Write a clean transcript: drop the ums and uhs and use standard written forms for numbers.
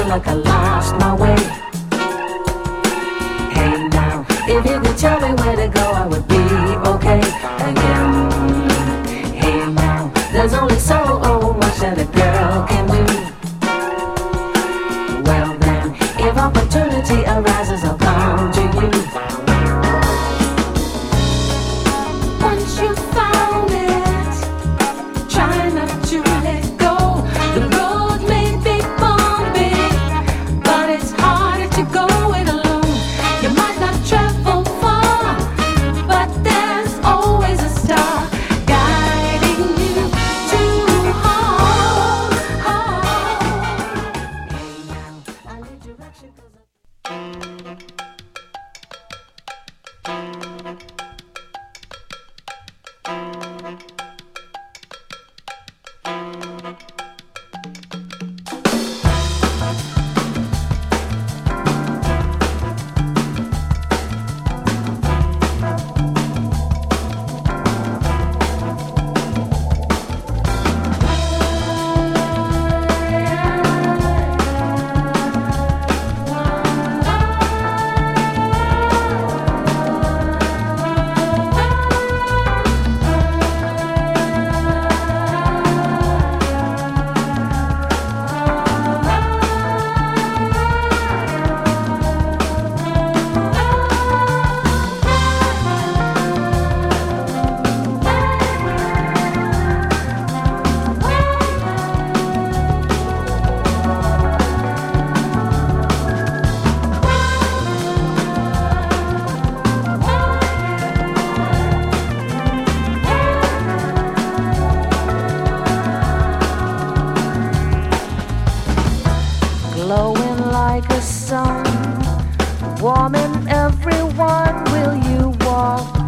like I lost my way. Hey now, if you could tell me where to go, I would be okay again. Hey now, there's only so much that a girl can do. Well then, if opportunity arises, I'll come to you. Once you found it, try not to let go. The road may be bumpy, but it's harder to go it alone. You might not travel far, but there's always a star guiding you to home. Hey now, I need direction 'cause glowing like a sun, warming everyone. Will you walk